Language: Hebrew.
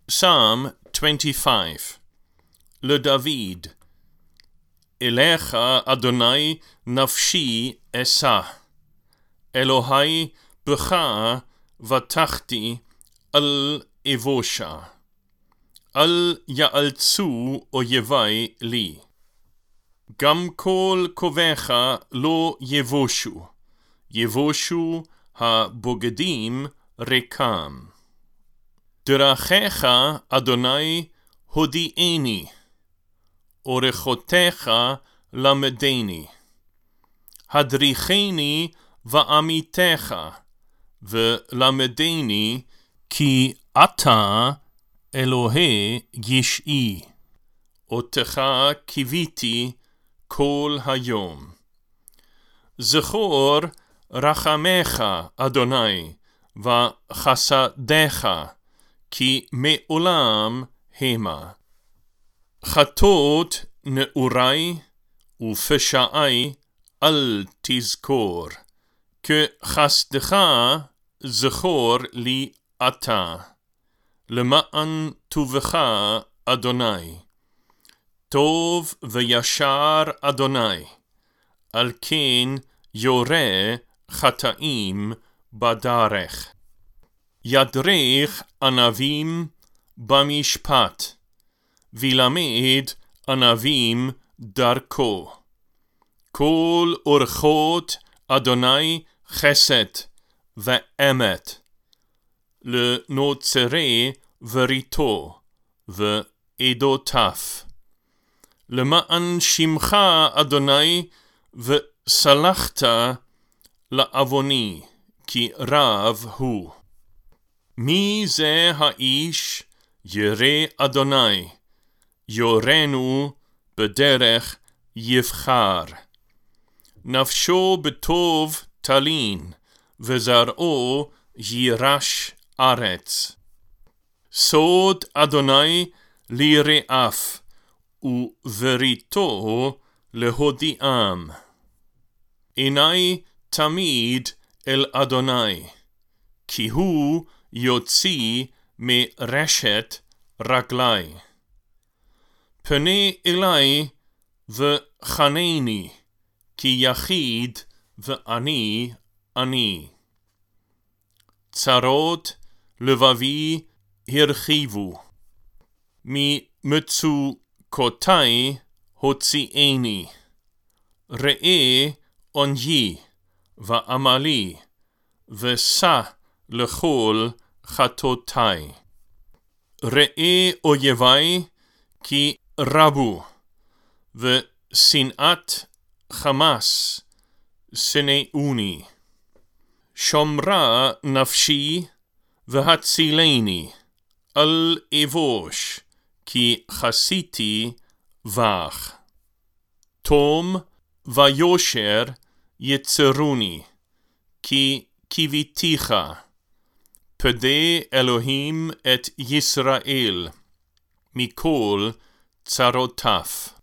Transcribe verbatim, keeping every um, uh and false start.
Psalm twenty-five. LeDavid. Elecha Adonai nafshi esa. Elohai b'cha vatachti al evosha. Al ya'altzu oyevai li. Gam kol kovecha lo yevoshu. Yevoshu ha-bogedim rekam. דרכיך, אדוני, הודיעני, אורחותיך למדני. הדריכני ועמיתך, ולמדני, כי אתה אלוהי ישעי. אותך קיוויתי כל היום. זכור רחמך, אדוני, וחסדיך, כי מעולם המה. חטאות נעורי ופשעי אל תזכור, כחסדך זכור לי אתה, למען טובך אדוני. טוב וישר אדוני, על כן יורה חטאים בדרך. ידריך ענבים במשפט, וילמד ענבים דרכו. כל אורחות אדוני חסד ואמת, לנוצרי וריתו ועדותיו. למען שמך אדוני וסלחת לעווני, כי רב הוא. מי זה האיש ירא אדוני, יורנו בדרך יבחר. נפשו בטוב תלין, וזרעו יירש ארץ. סוד אדוני ליראף, ובריתו להודיעם. עיני תמיד אל אדוני, כי הוא יוציא מרשת רגלי. פנה אלי וחנני, כי יחיד ואני אני. צרות לבבי הרחיבו, ממצוקותי הוציאני. ראה עוניי ועמלי, ושא לכל חטאותי. ראה אויבי כי רבו, ושנאת חמאס שנאוני. שומרה נפשי והצילני, אל אבוש, כי חסיתי בך. תום ויושר יצרוני, כי קיוויתיך. פדה אלוהים את ישראל מכל צרותיו.